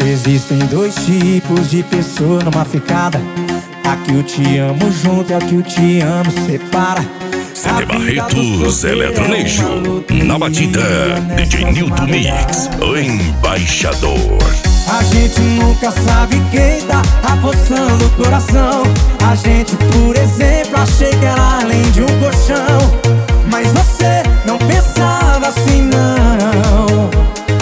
Existem dois tipos de pessoa numa ficada. A que o te amo junto e a que o te amo separa. CD Barretos Eletronejo. Na batida, DJ Nilton Mix, o embaixador. A gente nunca sabe quem tá apostando o coração. A gente, por exemplo, achei que era além de um colchão. Mas você não pensava assim, não.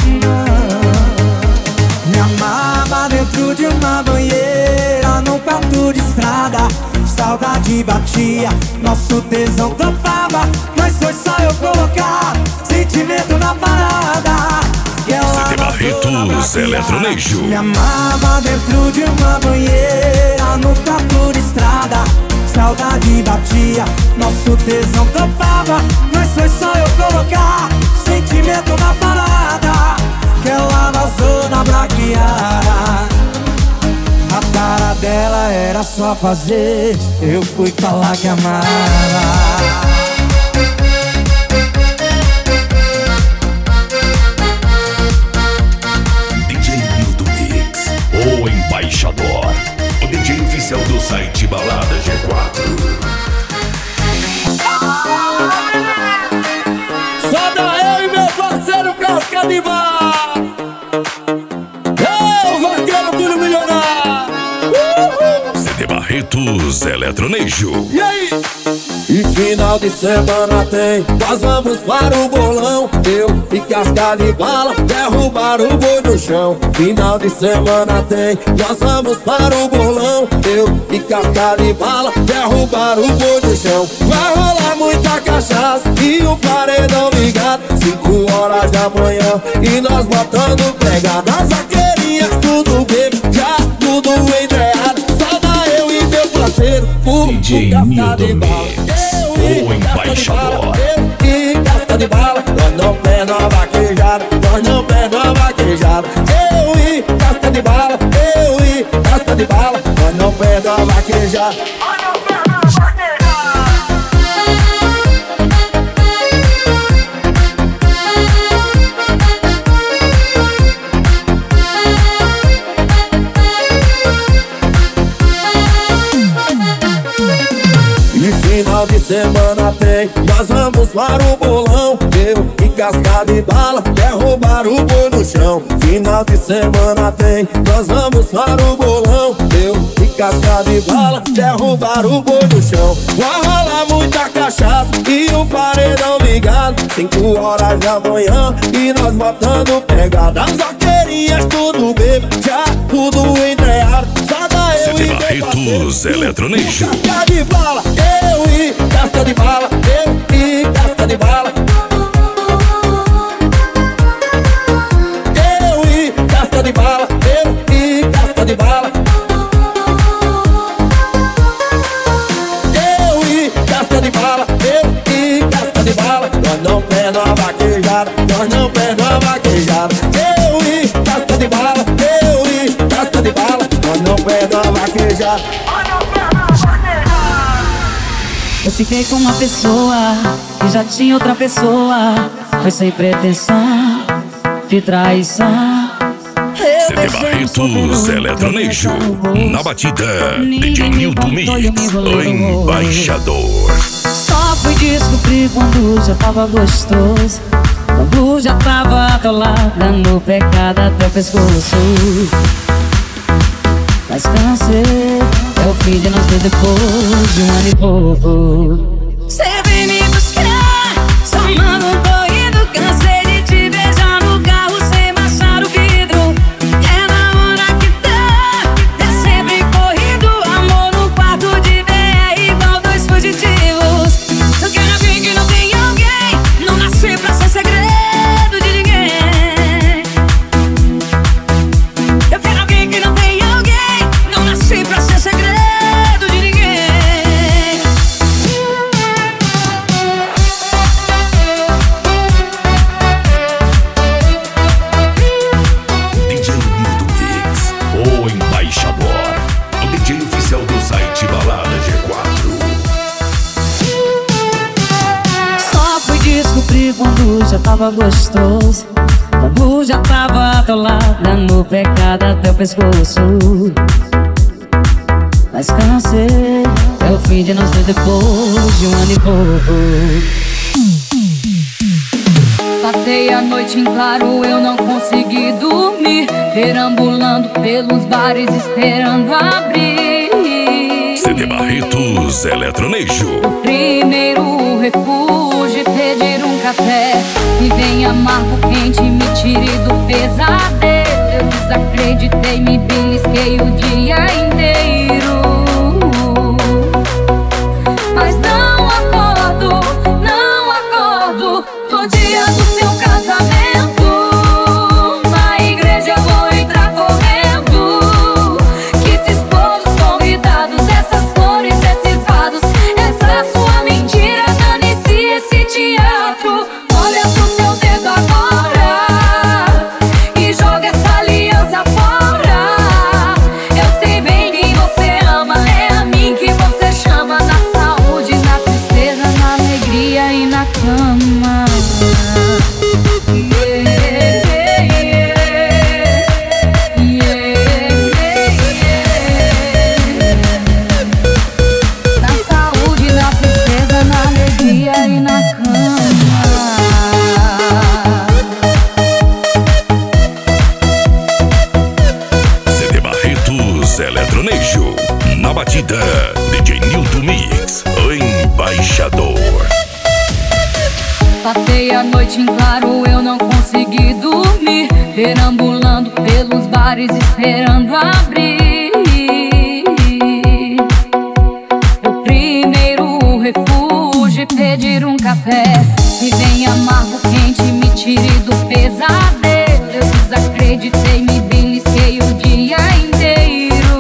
Me amava dentro de uma banheira, num quarto de estrada. Saudade batia, nosso tesão topava. Mas foi só eu colocar sentimento na parada. CD Barretos Eletronejo. Me amava dentro de uma banheira, no quarto de estrada. Saudade batia, nosso tesão topava. Mas foi só eu colocar sentimento na parada, que ela vazou da braquiara. A cara dela era só fazer, eu fui falar que amava. O embaixador, o DJ oficial do site Balada G4. Só da eu e meu parceiro Casca de Bar. Eu, vaqueiro, filho milionário. CD Barretos Eletronejo. E aí? E final de semana tem, nós vamos para o bolão. Eu e Casca de Bala derrubar o boi no chão. Final de semana tem, nós vamos para o bolão. Eu e Casca de Bala derrubar o boi no chão. Vai rolar muita cachaça e o paredão ligado. 5 horas da manhã e nós botando pegada. As vaqueirinhas tudo bebo, já tudo entreado. Só dá eu e meu parceiro, o DJ Casca de Bala. o embaixador. Eu e Casca de Bala, nós não perdemos a vaquejada, nós não perdemos a vaquejada. Eu e Casca de Bala, eu e Casca de Bala, nós não perdemos a vaquejada. Final de semana tem, nós vamos para o bolão. Eu e Casca de Bala derrubar o boi no chão. Final de semana tem, nós vamos para o bolão. Eu e Casca de Bala derrubar o boi no chão. Vai rolar muita cachaça e o paredão ligado. 5 horas da manhã e nós botando pegada. As vaqueirinhas tudo bebo, já tudo entreado. Só dá eu CD e meu Barretos Eletronejo. Casca de Bala, eu e Casca de Bala, eu e Casca de Bala. Eu e Casca de Bala, eu e Casca de Bala. Eu e Casca de Bala, eu e Casca de Bala. Nós não perdemos a vaquejada, nós não perdemos a vaquejada. Eu e Casca de Bala, eu e Casca de Bala. Nós não perdemos a vaquejada. Eu fiquei com uma pessoa que já tinha outra pessoa. Foi sem pretensão de traição. CD Barretos Eletronejo. Na batida, DJ Nilton Mix, o embaixador. Só fui descobrir quando já tava gostoso, quando já tava atolada no pecado até o pescoço. Mas cansei, é o fim de nós dois depois de 1 ano e pouco. Cê vem me buscar, só manda um corrido. Cansei de te beijar no carro sem baixar o vidro. É na hora que dá, é sempre corrido. Amor no quarto de VR igual 2 fugitivos. Eu quero alguém que não tem alguém, não nasci pra ser segredo de ninguém. Eu quero alguém que não tem alguém, não nasci pra ser segredo de ninguém. DJ Nilton Mix, o embaixador. O DJ oficial do site Balada G4. Só fui descobrir quando já tava gostoso, quando já tava atolada no pecado até o pescoço. Mas cansei, é o fim de nós dois depois de um ano e pouco. Passei a noite em claro, eu não consegui dormir, perambulando pelos bares esperando abrir. CD Barretos Eletronejo. O primeiro refúgio, pedir um café que vem amargo, quente, me tire do pesadelo. Eu desacreditei, me belisquei o dia inteiro, mas não acordo no dia do seu casamento. Na igreja eu vou entrar correndo, que esses povos convidados, essas flores, esses vasos, essa sua mentira, dane-se esse teatro. Olha pro seu dedo agora e joga essa aliança fora. Eu sei bem quem você ama, é a mim que você chama. Na saúde, na tristeza, na alegria e na cama. Na saúde, na tristeza, na alegria e na cama. CD Barretos Eletronejo. Na batida, DJ Nilton Mix, o embaixador. Passei a noite em claro, eu não consegui dormir, perambulando pelos bares esperando abrir. O primeiro refúgio, pedir um café que vem amargo, quente, me tire do pesadelo. Eu desacreditei, me belisquei o dia inteiro,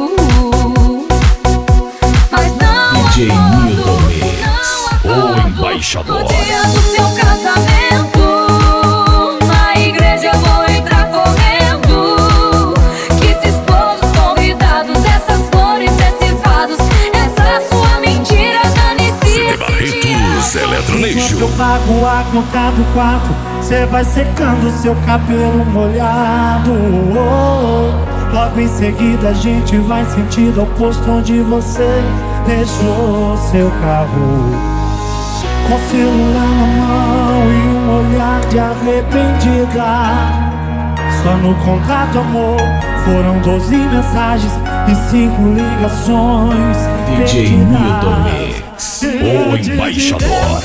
mas não DJ Nilton acordo, Mix, o embaixador. no dia do seu casamento. Na igreja eu vou entrar correndo, que esses povos convidados, essas flores, esses vasos, essa sua mentira, dane-se CD esse Barretos teatro. Eletronejo. Eu pago a conta do quarto, cê vai secando seu cabelo molhado. Logo em seguida a gente vai sentido ao posto onde você deixou seu carro. Com o celular na mão e um olhar de arrependida. Só no contato, amor, foram 12 mensagens e 5 ligações DJ perdidas. Nilton Mix, o embaixador.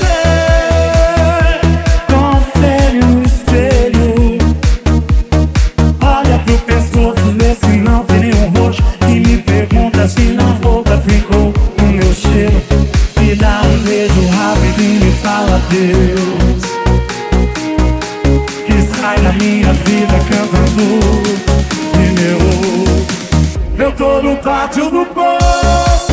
Confere no espelho, olha pro pescoço, vê se não tem nenhum roxo, e me pergunta se na boca ficou o meu cheiro. Me dá um beijo rápido e me fala adeus, que sai da minha vida cantando pneu. Eu tô no pátio do poço,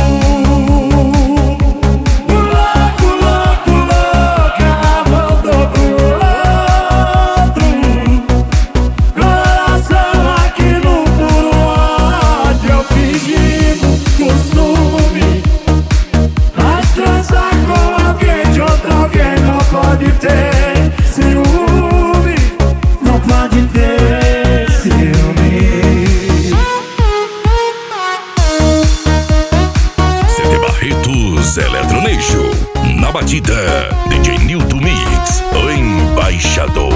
Eletronejo. Na batida, DJ Nilton Mix, o embaixador.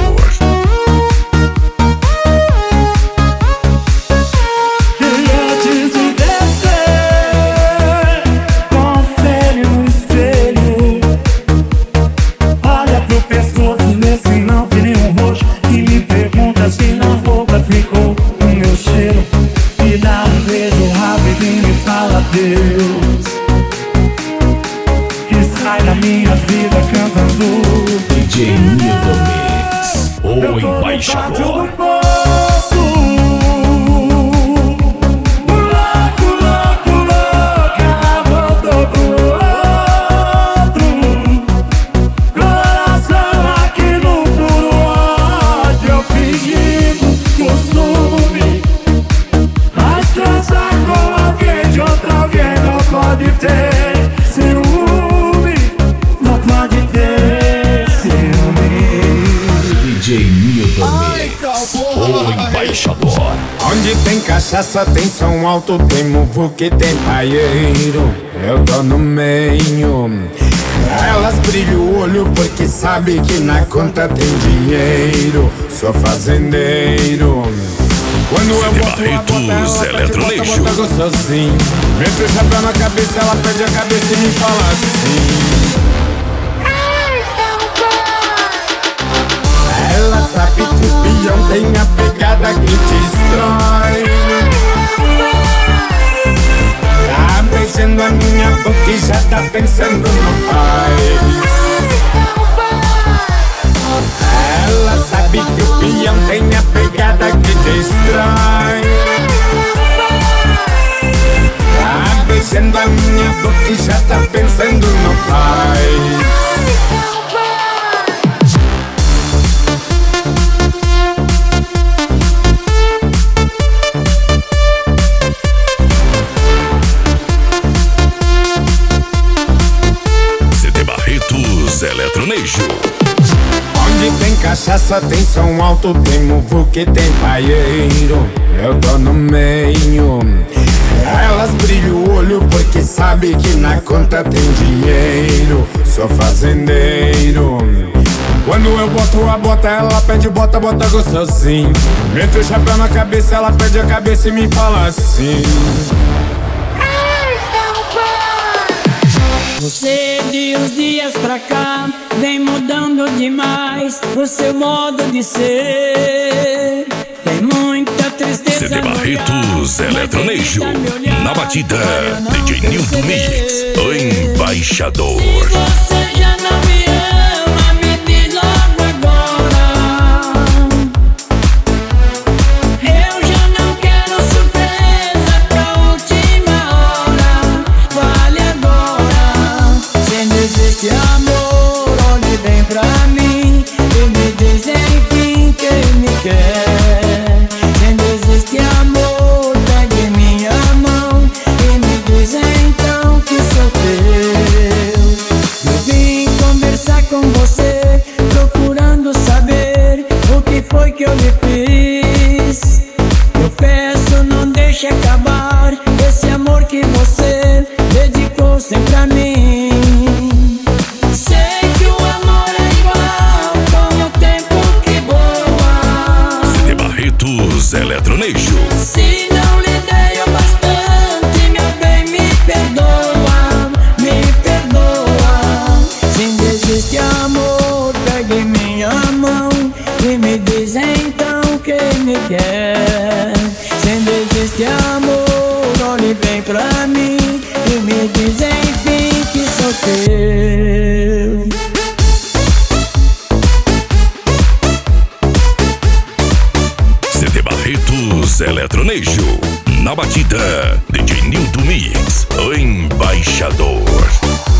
E antes de descer, confere no espelho, olha pro pescoço, vê se não tem nenhum roxo, e me pergunta se na boca ficou o meu cheiro. Me dá um beijo rápido e me fala adeus, sai da minha vida cantando DJ Nilton Mix, o embaixador. DJ Nilton Mix. O embaixador. Onde tem cachaça, tem som alto, tem muvuca, tem paieiro. Eu tô no meio. Elas brilham o olho porque sabe que na conta tem dinheiro. Sou fazendeiro. Quando eu boto a bota, ela pede bota gostosinho. Meto o chapéu na cabeça, ela perde a cabeça e me fala assim. Ela sabe que o peão tem a pegada que destrói. Tá beijando a minha boca e já tá pensando no pai. Ela sabe que o peão tem a pegada que destrói. Tá beijando a minha boca e já tá pensando no pai. Eletronejo. Onde tem cachaça, tem som alto, tem muvuca, tem paieiro. Eu tô no meio. Elas brilham o olho porque sabe que na conta tem dinheiro. Sou fazendeiro. Quando eu boto a bota, ela pede bota gostosinho. Meto o chapéu na cabeça, ela perde a cabeça e me fala assim. Você de uns dias pra cá vem mudando demais o seu modo de ser. Tem muita tristeza. CD Barretos Eletronejo. Na batida, DJ Nilton Mix, o embaixador. Se você já não me ama, me diz logo agora. Eu já não quero surpresa pra última hora. Vale agora. Se não existe amor, olhe bem pra mim e me diz enfim quem me quer. Se não existe amor, pegue minha mão e me diz então que sou teu. Eu vim conversar com você, procurando saber o que foi que eu lhe fiz. Eu peço, não deixe acabar esse amor que você dedicou sempre a mim. Sei que o amor é igual com o tempo que voa. CD Barretos Eletronejo. Se não lhe dei o bastante, meu bem, me perdoa, me perdoa. Se não existe amor, pegue minha mão e me diz então quem me quer. Se não existe amor, olhe bem pra mim e me diz enfim que sou teu. CD Barretos Eletronejo. Na batida, DJ Nilton Mix, o embaixador.